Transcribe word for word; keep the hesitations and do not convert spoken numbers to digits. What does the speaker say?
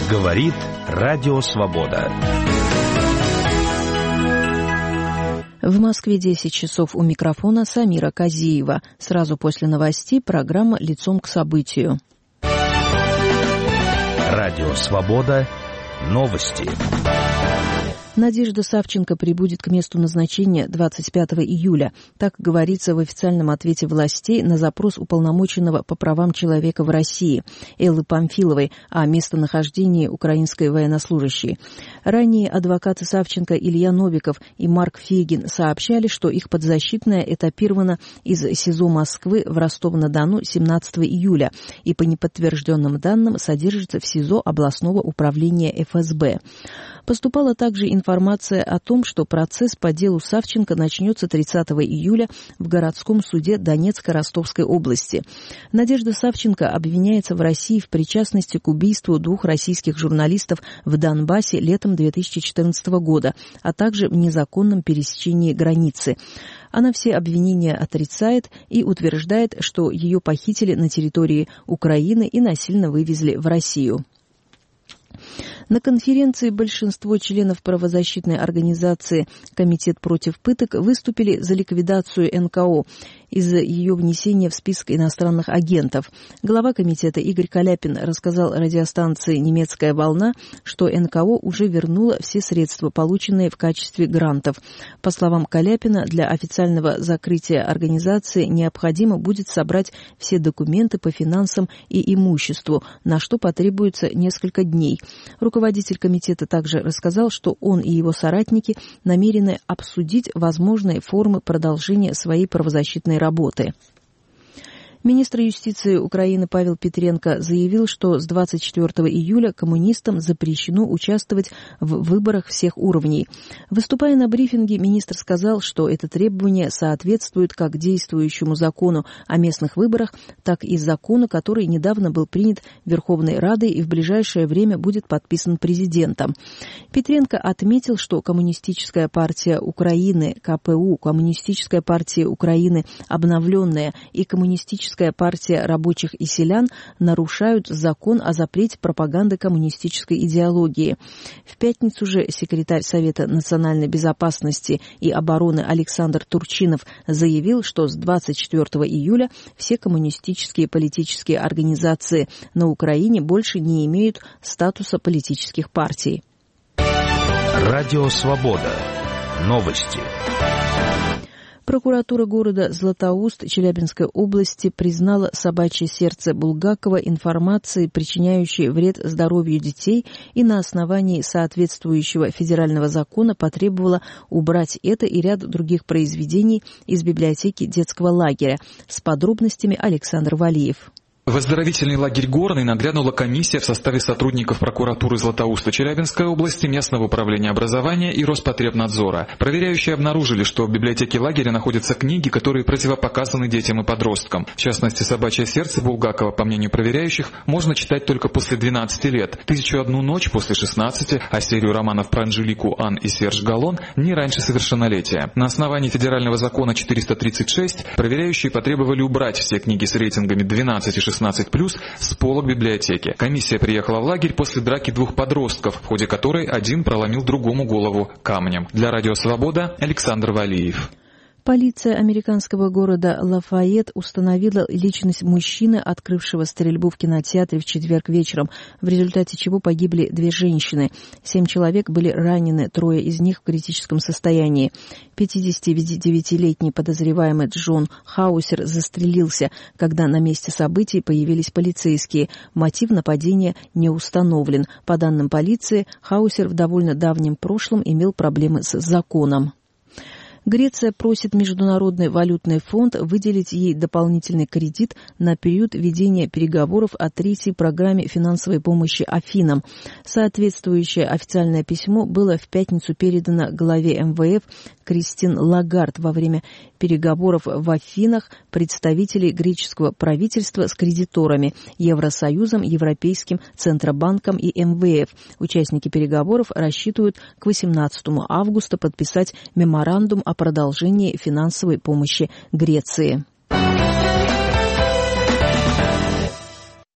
Говорит Радио Свобода. В Москве десять часов, у микрофона Самира Казиева. Сразу после новостей программа «Лицом к событию». Радио Свобода. Новости. Надежда Савченко прибудет к месту назначения двадцать пятого июля. Так говорится в официальном ответе властей на запрос уполномоченного по правам человека в России Эллы Памфиловой о местонахождении украинской военнослужащей. Ранее адвокаты Савченко Илья Новиков и Марк Фейгин сообщали, что их подзащитная этапирована из СИЗО Москвы в Ростов-на-Дону семнадцатого июля и по неподтвержденным данным содержится в СИЗО областного управления эф эс бэ. Поступала также информация о том, что процесс по делу Савченко начнется тридцатого июля в городском суде Донецкой Ростовской области. Надежда Савченко обвиняется в России в причастности к убийству двух российских журналистов в Донбассе летом две тысячи четырнадцатого года, а также в незаконном пересечении границы. Она все обвинения отрицает и утверждает, что ее похитили на территории Украины и насильно вывезли в Россию. На конференции большинство членов правозащитной организации «Комитет против пыток» выступили за ликвидацию эн ка о из-за ее внесения в список иностранных агентов. Глава комитета Игорь Каляпин рассказал радиостанции «Немецкая волна», что эн ка о уже вернула все средства, полученные в качестве грантов. По словам Каляпина, для официального закрытия организации необходимо будет собрать все документы по финансам и имуществу, на что потребуется несколько дней. Руководитель комитета также рассказал, что он и его соратники намерены обсудить возможные формы продолжения своей правозащитной работы. Министр юстиции Украины Павел Петренко заявил, что с двадцать четвёртого июля коммунистам запрещено участвовать в выборах всех уровней. Выступая на брифинге, министр сказал, что это требование соответствует как действующему закону о местных выборах, так и закону, который недавно был принят Верховной Радой и в ближайшее время будет подписан президентом. Петренко отметил, что Коммунистическая партия Украины, ка пэ у, Коммунистическая партия Украины обновленная и Коммунистическая партия рабочих и селян нарушают закон о запрете пропаганды коммунистической идеологии. В пятницу же секретарь Совета национальной безопасности и обороны Александр Турчинов заявил, что с двадцать четвёртого июля все коммунистические политические организации на Украине больше не имеют статуса политических партий. Радио Свобода. Новости. Прокуратура города Златоуст Челябинской области признала собачье сердце Булгакова информацией, причиняющей вред здоровью детей, и на основании соответствующего федерального закона потребовала убрать это и ряд других произведений из библиотеки детского лагеря. С подробностями Александр Валиев. В оздоровительный лагерь «Горный» нагрянула комиссия в составе сотрудников прокуратуры Златоуста Челябинской области, местного управления образования и Роспотребнадзора. Проверяющие обнаружили, что в библиотеке лагеря находятся книги, которые противопоказаны детям и подросткам. В частности, «Собачье сердце» Булгакова, по мнению проверяющих, можно читать только после двенадцати лет, «Тысячу и одну ночь» после шестнадцати, а серию романов про Анжелику, Ан и Серж Галлон не раньше совершеннолетия. На основании федерального закона четыреста тридцать шесть проверяющие потребовали убрать все книги с рейтингами двенадцать и шестнадцать шестнадцать плюс с полок библиотеки. Комиссия приехала в лагерь после драки двух подростков, в ходе которой один проломил другому голову камнем. Для Радио Свобода Александр Валиев. Полиция американского города Лафайет установила личность мужчины, открывшего стрельбу в кинотеатре в четверг вечером, в результате чего погибли две женщины. Семь человек были ранены, трое из них в критическом состоянии. пятидесятидевятилетний подозреваемый Джон Хаусер застрелился, когда на месте событий появились полицейские. Мотив нападения не установлен. По данным полиции, Хаусер в довольно давнем прошлом имел проблемы с законом. Греция просит Международный валютный фонд выделить ей дополнительный кредит на период ведения переговоров о третьей программе финансовой помощи Афинам. Соответствующее официальное письмо было в пятницу передано главе эм вэ эф Кристин Лагард во время переговоров в Афинах представителей греческого правительства с кредиторами, Евросоюзом, Европейским Центробанком и эм вэ эф. Участники переговоров рассчитывают к восемнадцатому августа подписать меморандум о продолжении финансовой помощи Греции.